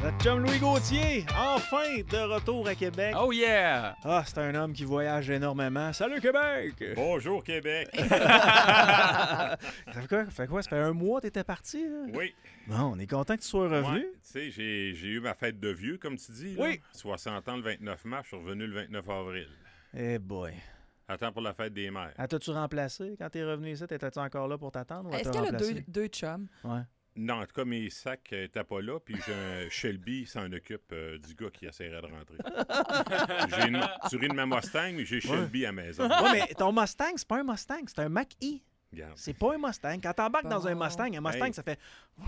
Notre chum Louis Gauthier, enfin de retour à Québec. Oh yeah! Ah, c'est un homme qui voyage énormément. Salut Québec! Bonjour Québec! Ça fait quoi? Ça fait un mois que t'étais parti? Là? Oui. Bon, on est content que tu sois revenu. Ouais, tu sais, j'ai eu ma fête de vieux, comme tu dis. Oui. Là. 60 ans le 29 mars, je suis revenu le 29 avril. Eh boy. Attends pour la fête des mères. Ah, t'as-tu remplacé? Quand t'es revenu ici, t'étais-tu encore là pour t'attendre? Ou Est-ce t'as qu'elle a remplacé? deux chums? Ouais. Non, en tout cas, mes sacs n'étaient pas là, puis j'ai un Shelby s'en occupe du gars qui essaierait de rentrer. Tu ris de ma Mustang, mais j'ai Shelby à la maison. Ouais, mais ton Mustang, c'est pas un Mustang, c'est un Mach-E. Regarde. C'est pas un Mustang. Quand t'embarques dans un Mustang, Hey. ça fait...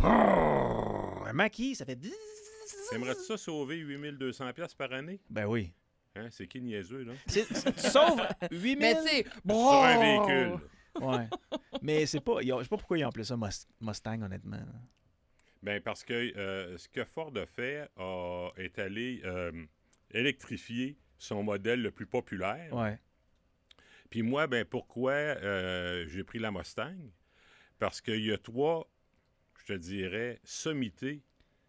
Un Mach-E, ça fait... Aimerais-tu ça sauver 8200$ par année? Ben oui. Hein? C'est qui niaiseux, là? Tu sauves 8000... Mais tu sais, Sur un véhicule. Ouais. Mais c'est pas... Je sais pas pourquoi ils ont appelé ça Mustang, honnêtement. Bien, parce que ce que Ford a fait est allé électrifier son modèle le plus populaire. Ouais. Puis moi, ben pourquoi j'ai pris la Mustang? Parce qu'il y a trois, je te dirais, sommités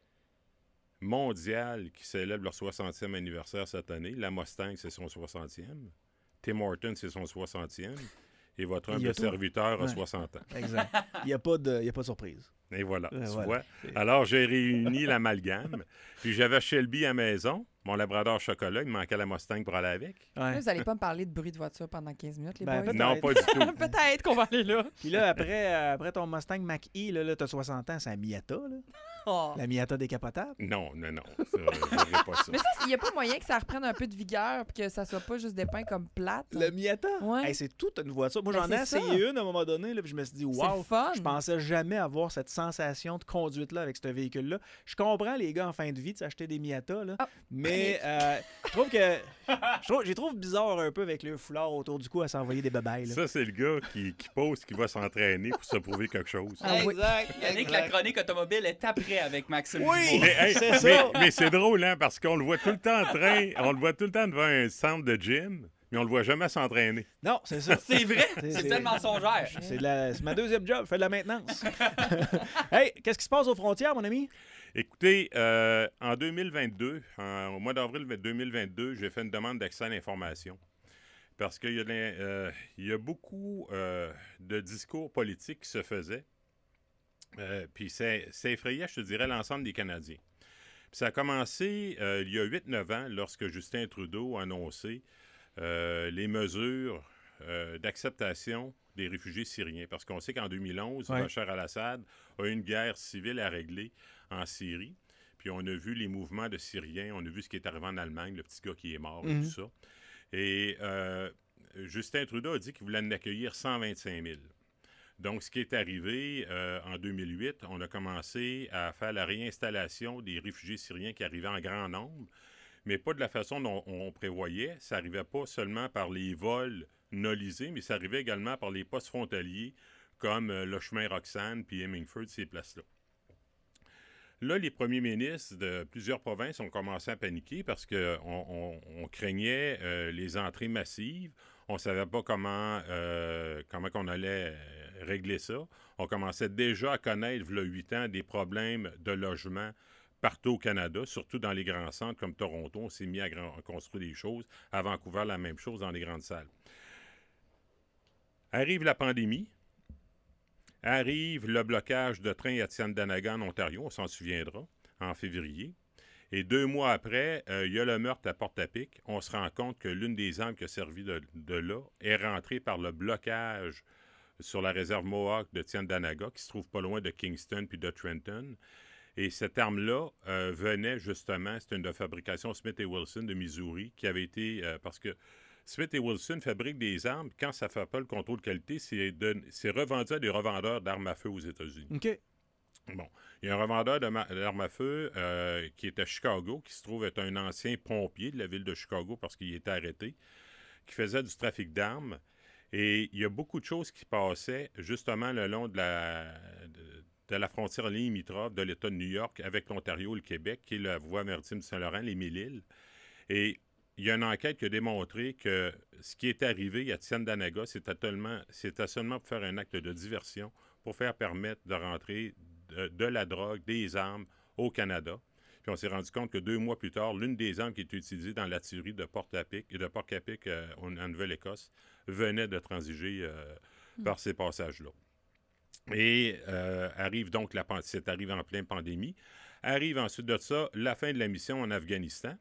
mondiales qui célèbrent leur 60e anniversaire cette année. La Mustang, c'est son 60e. Tim Hortons, c'est son 60e. Et votre Il y humble a toi. serviteur a Ouais. 60 ans. Exact. Il n'y a pas de surprise. Et voilà, tu voilà. vois. Alors, j'ai réuni l'amalgame. Puis j'avais Shelby à la maison, mon labrador chocolat. Il me manquait la Mustang pour aller avec. Ouais. là, vous allez pas me parler de bruit de voiture pendant 15 minutes, les Ben, boys? peut-être. Non, pas du tout. Peut-être qu'on va aller là. Puis là, après ton Mustang Mach-E, là, t'as 60 ans, c'est la Miata, là. Oh. La Miata décapotable. Non. Ça, j'aurais pas ça. Mais ça, il n'y a pas moyen que ça reprenne un peu de vigueur et que ça soit pas juste dépeint comme plate. Le Miata? Ouais. Hey, c'est toute une voiture. Moi, Ben, j'en ai c'est essayé ça. une à un moment donné, là, puis je me suis dit, C'est wow, le fun. je pensais jamais avoir cette sensation de conduite-là avec ce véhicule-là. Je comprends les gars en fin de vie de s'acheter des Miata, là, Ah. mais je trouve j'ai trouve bizarre un peu avec le foulard autour du cou à s'envoyer des babayes. Là. Ça, c'est le gars qui pose, qui va s'entraîner pour se prouver quelque chose. Ah oui. Yannick, la chronique automobile est après avec Maxime Oui! Dumont. Mais, hey, C'est ça. mais c'est drôle, hein, parce qu'on le voit tout le temps on le voit tout le temps devant un centre de gym, mais on le voit jamais s'entraîner. Non, c'est ça. C'est vrai, C'est- c'est c'est- tellement mensongère. C'est ma deuxième job, je fais de la maintenance. Hey, qu'est-ce qui se passe aux frontières, mon ami? Écoutez, en 2022, au mois d'avril 2022, j'ai fait une demande d'accès à l'information. Parce qu'il y a beaucoup de discours politiques qui se faisaient. Puis ça effrayait, je te dirais, l'ensemble des Canadiens. Puis ça a commencé il y a 8-9 ans, lorsque Justin Trudeau a annoncé les mesures d'acceptation des réfugiés syriens. Parce qu'on sait qu'en 2011, Ouais. Bachar al-Assad a eu une guerre civile à régler en Syrie. Puis on a vu les mouvements de Syriens, on a vu ce qui est arrivé en Allemagne, le petit gars qui est mort et tout ça. Et Justin Trudeau a dit qu'il voulait en accueillir 125 000. Donc, ce qui est arrivé en 2008, on a commencé à faire la réinstallation des réfugiés syriens qui arrivaient en grand nombre, mais pas de la façon dont on prévoyait. Ça n'arrivait pas seulement par les vols nolisés, mais ça arrivait également par les postes frontaliers comme le chemin Roxane puis Hemingford, ces places-là. Là, les premiers ministres de plusieurs provinces ont commencé à paniquer parce qu'on craignait les entrées massives. On ne savait pas comment on allait régler ça. On commençait déjà à connaître, il y a 8 ans, des problèmes de logement partout au Canada, surtout dans les grands centres comme Toronto. On s'est mis à construire des choses. À Vancouver, la même chose dans les grandes salles. Arrive la pandémie. Arrive le blocage de train à Tyendanaga, en Ontario, on s'en souviendra, en février. Et 2 mois après, il y a le meurtre à Portapique. On se rend compte que l'une des armes qui a servi de là est rentrée par le blocage sur la réserve Mohawk de Tyendanaga, qui se trouve pas loin de Kingston puis de Trenton. Et cette arme-là venait justement, c'est une de fabrication Smith & Wesson de Missouri, qui avait été, parce que Smith & Wesson fabrique des armes, quand ça ne fait pas le contrôle de qualité, c'est revendu à des revendeurs d'armes à feu aux États-Unis. OK. Bon, il y a un revendeur d'armes à feu qui est à Chicago, qui se trouve être un ancien pompier de la ville de Chicago parce qu'il était arrêté, qui faisait du trafic d'armes. Et il y a beaucoup de choses qui passaient justement le long de la frontière limitrophe de l'État de New York avec l'Ontario et le Québec, qui est la voie maritime du Saint-Laurent, les Mille-Îles. Et il y a une enquête qui a démontré que ce qui est arrivé à Tyendanaga, c'était seulement pour faire un acte de diversion, pour faire permettre de rentrer de la drogue, des armes au Canada. Puis on s'est rendu compte que 2 mois plus tard, l'une des armes qui était utilisée dans la tuerie de Port-à-Pic et de Port-à-Pic en Nouvelle-Écosse venait de transiger par ces passages-là. Et arrive donc, c'est arrivé en pleine pandémie. Arrive ensuite de ça la fin de la mission en Afghanistan.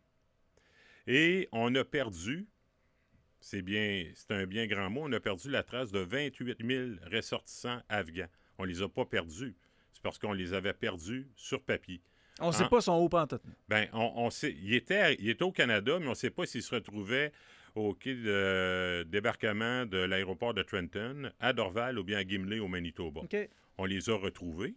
Et on a perdu, c'est un bien grand mot, on a perdu la trace de 28 000 ressortissants afghans. On ne les a pas perdus. C'est parce qu'on les avait perdus sur papier. On ne sait pas son haut pantoute. Ben, on sait, il était au Canada, mais on ne sait pas s'il se retrouvait au quai de débarquement de l'aéroport de Trenton, à Dorval ou bien à Gimli au Manitoba. Okay. On les a retrouvés.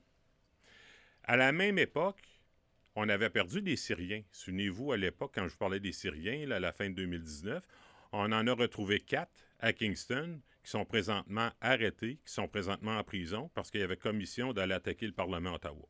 À la même époque, on avait perdu des Syriens. Souvenez-vous, à l'époque, quand je parlais des Syriens, là, à la fin de 2019, on en a retrouvé 4 à Kingston qui sont présentement arrêtés, qui sont présentement en prison parce qu'il y avait commission d'aller attaquer le Parlement d'Ottawa.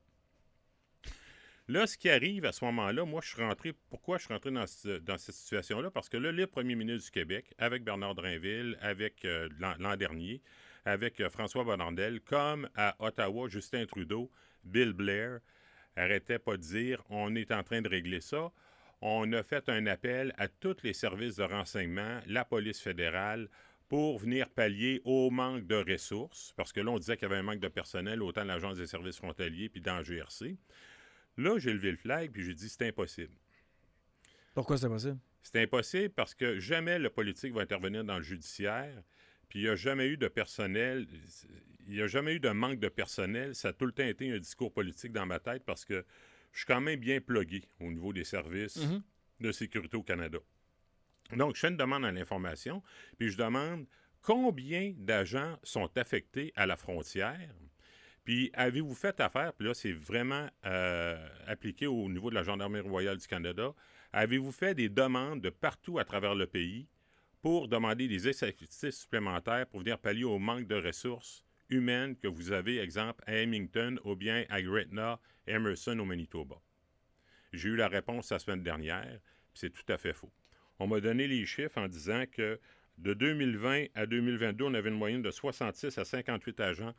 Là, ce qui arrive à ce moment-là, moi, pourquoi je suis rentré dans cette situation-là? Parce que là, le premier ministre du Québec, avec Bernard Drinville, avec l'an dernier, avec François Bonnardel, comme à Ottawa, Justin Trudeau, Bill Blair, arrêtait pas de dire « on est en train de régler ça ». On a fait un appel à tous les services de renseignement, la police fédérale, pour venir pallier au manque de ressources, parce que là, on disait qu'il y avait un manque de personnel, autant de l'Agence des services frontaliers puis dans la GRC. Là, j'ai levé le flag, puis j'ai dit, c'est impossible. Pourquoi c'est impossible? C'est impossible parce que jamais le politique va intervenir dans le judiciaire, puis il n'y a jamais eu de personnel, il n'y a jamais eu de manque de personnel. Ça a tout le temps été un discours politique dans ma tête parce que je suis quand même bien plugué au niveau des services de sécurité au Canada. Donc, je fais une demande à l'information, puis je demande combien d'agents sont affectés à la frontière. Puis, avez-vous fait affaire, puis là, c'est vraiment appliqué au niveau de la Gendarmerie royale du Canada, avez-vous fait des demandes de partout à travers le pays pour demander des effectifs supplémentaires pour venir pallier au manque de ressources humaines que vous avez, exemple, à Hamilton ou bien à Gretna, Emerson au Manitoba? J'ai eu la réponse la semaine dernière, puis c'est tout à fait faux. On m'a donné les chiffres en disant que de 2020 à 2022, on avait une moyenne de 66 à 58 agents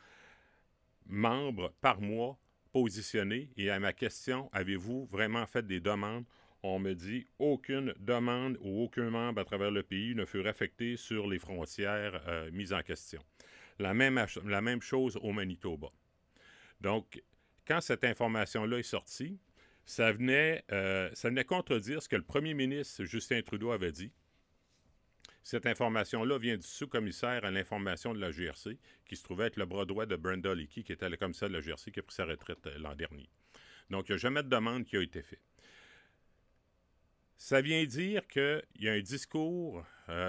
membres par mois positionnés. Et à ma question, avez-vous vraiment fait des demandes? On me dit aucune demande ou aucun membre à travers le pays ne fut affecté sur les frontières mises en question. La même chose au Manitoba. Donc, quand cette information-là est sortie, ça venait contredire ce que le premier ministre Justin Trudeau avait dit. Cette information-là vient du sous-commissaire à l'information de la GRC, qui se trouvait être le bras droit de Brenda Leakey, qui était le commissaire de la GRC, qui a pris sa retraite l'an dernier. Donc, il n'y a jamais de demande qui a été faite. Ça vient dire qu'il y a un discours,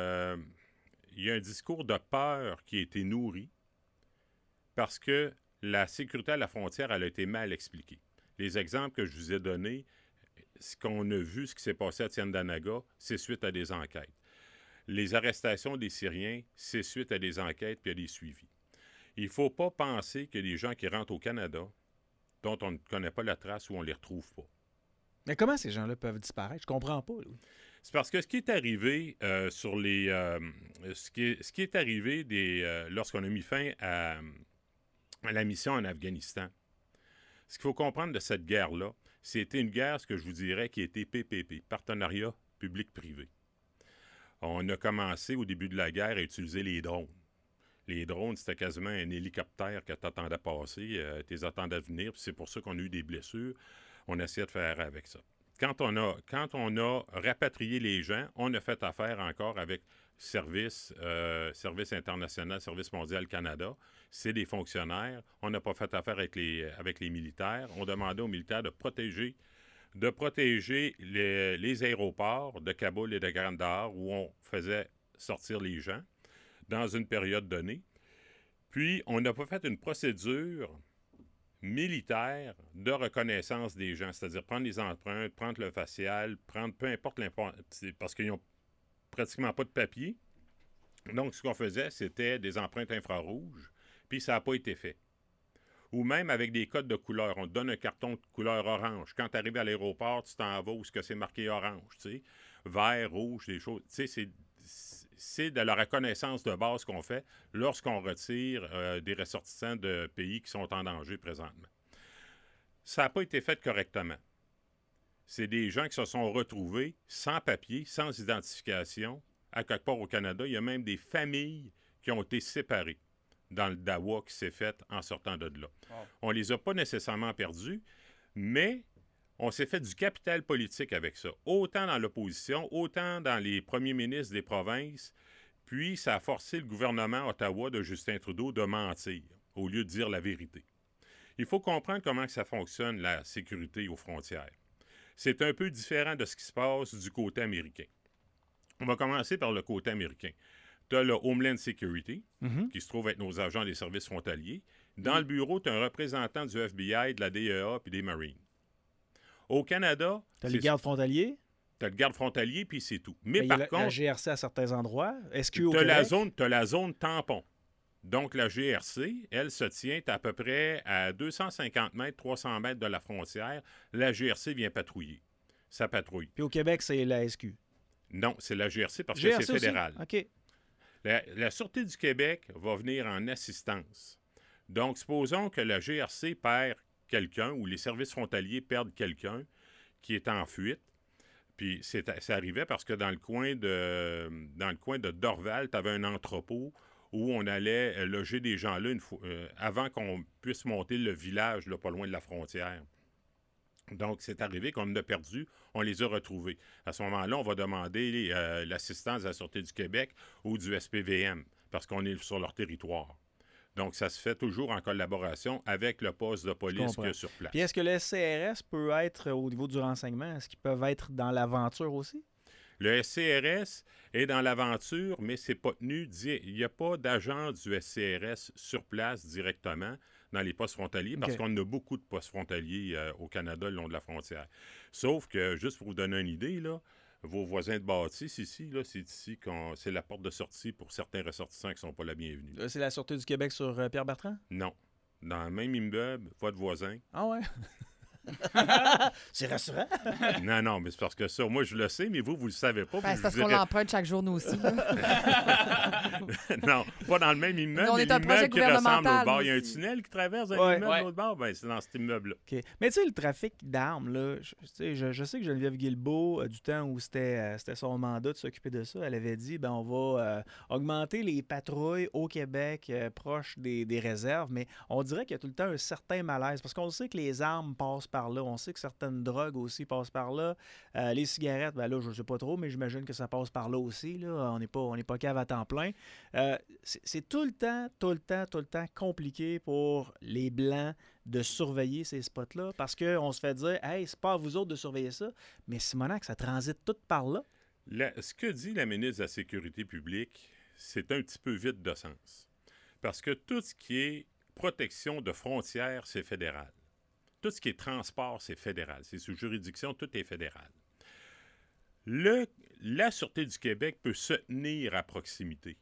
de peur qui a été nourri parce que la sécurité à la frontière, elle a été mal expliquée. Les exemples que je vous ai donnés, ce qu'on a vu, ce qui s'est passé à Tiendanaga, c'est suite à des enquêtes. Les arrestations des Syriens, c'est suite à des enquêtes puis à des suivis. Il ne faut pas penser que les gens qui rentrent au Canada, dont on ne connaît pas la trace ou on ne les retrouve pas. Mais comment ces gens-là peuvent disparaître? Je comprends pas. Louis. C'est parce que ce qui est arrivé lorsqu'on a mis fin à la mission en Afghanistan, ce qu'il faut comprendre de cette guerre-là, c'était une guerre, ce que je vous dirais, qui était PPP, partenariat public-privé. On a commencé au début de la guerre à utiliser les drones. Les drones, c'était quasiment un hélicoptère que tu attendais passer, tu les attendais venir, puis c'est pour ça qu'on a eu des blessures. On essayait de faire avec ça. Quand on a rapatrié les gens, on a fait affaire encore avec Service international, Service mondial Canada. C'est des fonctionnaires. On n'a pas fait affaire avec les militaires. On demandait aux militaires de protéger les aéroports de Kaboul et de Kandahar où on faisait sortir les gens dans une période donnée. Puis, on n'a pas fait une procédure militaire de reconnaissance des gens, c'est-à-dire prendre les empreintes, prendre le facial, prendre peu importe parce qu'ils n'ont pratiquement pas de papier. Donc, ce qu'on faisait, c'était des empreintes infrarouges, puis ça n'a pas été fait. Ou même avec des codes de couleur. On te donne un carton de couleur orange. Quand tu arrives à l'aéroport, tu t'en vas où ce que c'est marqué orange, tu sais. Vert, rouge, des choses. Tu sais, c'est de la reconnaissance de base qu'on fait lorsqu'on retire des ressortissants de pays qui sont en danger présentement. Ça n'a pas été fait correctement. c'est des gens qui se sont retrouvés sans papier, sans identification, à quelque part au Canada. Il y a même des familles qui ont été séparées dans le dawa qui s'est fait en sortant de là. Wow. On les a pas nécessairement perdus, mais on s'est fait du capital politique avec ça. Autant dans l'opposition, autant dans les premiers ministres des provinces. Puis, ça a forcé le gouvernement Ottawa de Justin Trudeau de mentir au lieu de dire la vérité. Il faut comprendre comment ça fonctionne, la sécurité aux frontières. C'est un peu différent de ce qui se passe du côté américain. On va commencer par le côté américain. Tu as le Homeland Security, qui se trouve être nos agents des services frontaliers. Dans le bureau, tu as un représentant du FBI, de la DEA et des Marines. Au Canada... Tu as les gardes frontaliers. Tu as le garde frontalier, puis c'est tout. Mais il y par a contre... la GRC à certains endroits. Est-ce que tu as la zone tampon. Donc, la GRC, elle se tient à peu près à 250 mètres, 300 mètres de la frontière. La GRC vient patrouiller. Ça patrouille. Puis au Québec, c'est la SQ. Non, c'est la GRC parce GRC que c'est fédéral. Aussi? OK. La Sûreté du Québec va venir en assistance. Donc, supposons que la GRC perd quelqu'un ou les services frontaliers perdent quelqu'un qui est en fuite. Puis ça arrivait parce que dans le coin de Dorval, tu avais un entrepôt où on allait loger des gens là avant qu'on puisse monter le village là, pas loin de la frontière. Donc, c'est arrivé qu'on en a perdu, on les a retrouvés. À ce moment-là, on va demander l'assistance de la Sûreté du Québec ou du SPVM, parce qu'on est sur leur territoire. Donc, ça se fait toujours en collaboration avec le poste de police qu'il y a sur place. Puis est-ce que le SCRS peut être au niveau du renseignement? Est-ce qu'ils peuvent être dans l'aventure aussi? Le SCRS est dans l'aventure, mais c'est pas tenu. Il n'y a pas d'agent du SCRS sur place directement dans les postes frontaliers, parce qu'on a beaucoup de postes frontaliers au Canada le long de la frontière. Sauf que, juste pour vous donner une idée, là, vos voisins de bâtisse ici, là, c'est ici c'est la porte de sortie pour certains ressortissants qui ne sont pas la bienvenue. C'est la Sûreté du Québec sur Pierre-Bertrand? Non. Dans le même immeuble, votre voisin. Ah ouais? C'est rassurant. Non, mais c'est parce que ça, moi, je le sais, mais vous le savez pas. C'est parce qu'on l'emprunte chaque jour, nous aussi. Non, pas dans le même immeuble. On mais est un projet l'immeuble qui ressemble au gouvernemental. bord. Il y a un tunnel qui traverse un immeuble de l'autre bord. Ben, c'est dans cet immeuble-là. Okay. Mais tu sais, le trafic d'armes, là, je sais que Geneviève Guilbeault, du temps où c'était son mandat de s'occuper de ça, elle avait dit, on va augmenter les patrouilles au Québec proches des réserves, mais on dirait qu'il y a tout le temps un certain malaise, parce qu'on sait que les armes passent par là, on sait que certaines drogues aussi passent par là, les cigarettes, là, je ne sais pas trop, mais j'imagine que ça passe par là aussi, là. On n'est pas cave à temps plein. C'est tout le temps compliqué pour les Blancs de surveiller ces spots-là, parce qu'on se fait dire, hey, c'est pas à vous autres de surveiller ça, mais Simonac, ça transite tout par là. Ce que dit la ministre de la Sécurité publique, c'est un petit peu vide de sens. Parce que tout ce qui est protection de frontières, c'est fédéral. Tout ce qui est transport, c'est fédéral. C'est sous juridiction, tout est fédéral. La Sûreté du Québec peut se tenir à proximité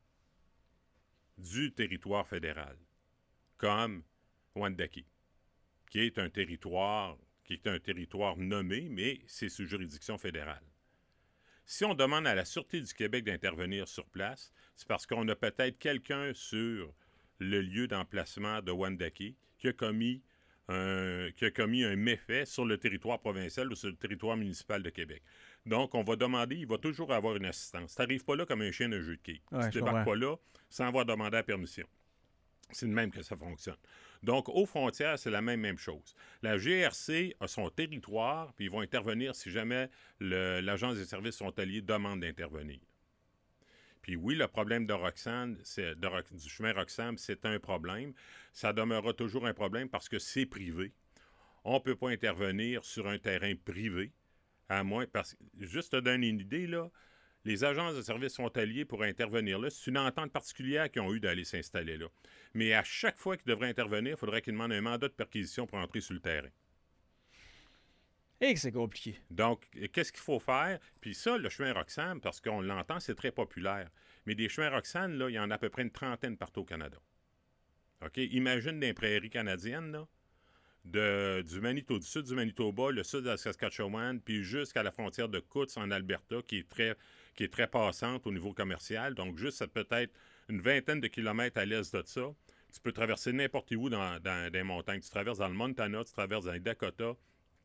du territoire fédéral, comme Wendake, qui est un territoire nommé, mais c'est sous juridiction fédérale. Si on demande à la Sûreté du Québec d'intervenir sur place, c'est parce qu'on a peut-être quelqu'un sur le lieu d'emplacement de Wendake qui a commis un méfait sur le territoire provincial ou sur le territoire municipal de Québec. Donc, on va demander, il va toujours avoir une assistance. Tu n'arrives pas là comme un chien d'un jeu de quilles. Ouais, tu ne débarques pas là sans avoir demandé la permission. C'est de même que ça fonctionne. Donc, aux frontières, c'est la même chose. La GRC a son territoire, puis ils vont intervenir si jamais l'Agence des services frontaliers demande d'intervenir. Puis oui, le problème de Roxham, du chemin Roxham, c'est un problème. Ça demeurera toujours un problème parce que c'est privé. On ne peut pas intervenir sur un terrain privé, à moins... Juste te donner une idée, là, les agences de services frontaliers pourraient intervenir là. C'est une entente particulière qu'ils ont eu d'aller s'installer là. Mais à chaque fois qu'ils devraient intervenir, il faudrait qu'ils demandent un mandat de perquisition pour entrer sur le terrain. Et que c'est compliqué. Donc, qu'est-ce qu'il faut faire? Puis ça, le chemin Roxham, parce qu'on l'entend, c'est très populaire. Mais des chemins Roxham, là, il y en a à peu près une trentaine partout au Canada. OK? Imagine des prairies canadiennes, là, du sud du Manitoba, le sud de la Saskatchewan, puis jusqu'à la frontière de Coutts en Alberta, qui est très passante au niveau commercial. Donc, juste peut-être une vingtaine de kilomètres à l'est de ça. Tu peux traverser n'importe où dans les montagnes. Tu traverses dans le Montana, tu traverses dans les Dakota,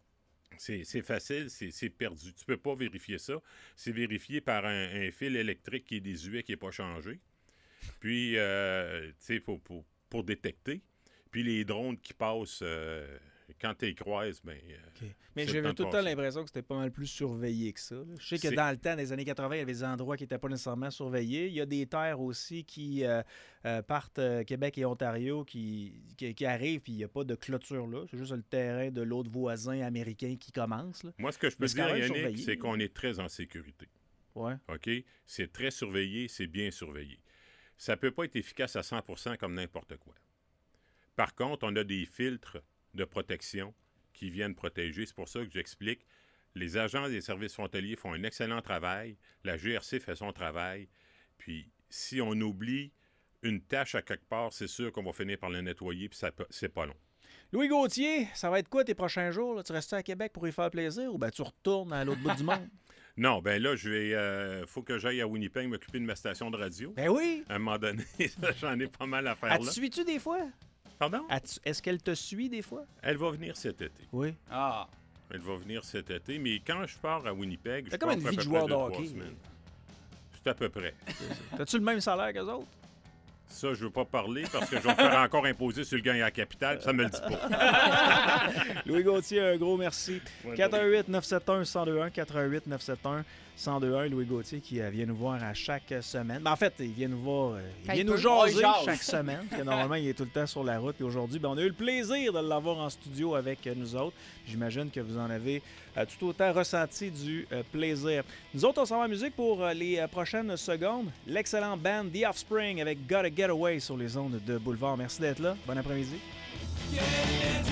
C'est facile, c'est perdu. Tu peux pas vérifier ça. C'est vérifié par un fil électrique qui est désuet, qui n'est pas changé. Puis, tu sais, pour détecter. Puis les drones qui passent, quand tu les croises, bien... OK. Mais j'avais tout le temps l'impression que c'était pas mal plus surveillé que ça. Là. Je sais que dans le temps, dans les années 80, il y avait des endroits qui n'étaient pas nécessairement surveillés. Il y a des terres aussi qui partent Québec et Ontario qui arrivent, puis il n'y a pas de clôture là. C'est juste le terrain de l'autre voisin américain qui commence. Là. Moi, ce que je peux Mais c'est quand dire, même Yannick, surveillé, c'est là. qu'on est très en sécurité. Ouais. OK? C'est très surveillé, c'est bien surveillé. Ça ne peut pas être efficace à 100% comme n'importe quoi. Par contre, on a des filtres de protection qui viennent protéger. C'est pour ça que j'explique. Les agents des services frontaliers font un excellent travail. La GRC fait son travail. Puis, si on oublie une tâche à quelque part, c'est sûr qu'on va finir par le nettoyer, puis c'est pas long. Louis Gauthier, ça va être quoi tes prochains jours? Là? Tu restes à Québec pour y faire plaisir ou ben tu retournes à l'autre bout du monde? Non, ben là, je vais. Faut que j'aille à Winnipeg m'occuper de ma station de radio. Ben oui! À un moment donné, j'en ai pas mal à faire Elle te là. suis-tu des fois? Pardon? Est-ce qu'elle te suit des fois? Elle va venir cet été. Oui. Ah. Elle va venir cet été, mais quand je pars à Winnipeg, je T'as pars comme une pour à vie peu de près joueur de 2-3 hockey. semaines. C'est à peu près. T'as-tu le même salaire qu'eux autres? Ça, je veux pas parler parce que je vais me faire encore imposer sur le gain à la capitale, puis ça me le dit pas. Louis Gauthier, un gros merci. Ouais, 418-971-1021, 418-971-1021. Louis Gauthier qui vient nous voir à chaque semaine. Ben, en fait, il vient nous voir, il Quand vient il nous peut. jaser Oh, il jase. chaque semaine. Parce que normalement, il est tout le temps sur la route. Et aujourd'hui, ben, on a eu le plaisir de l'avoir en studio avec nous autres. J'imagine que vous en avez tout autant ressenti du plaisir. Nous autres, on s'en va en musique pour les prochaines secondes. L'excellent band The Offspring avec Gotta Get Away sur les ondes de Boulevard. Merci d'être là. Bon après-midi. Yeah,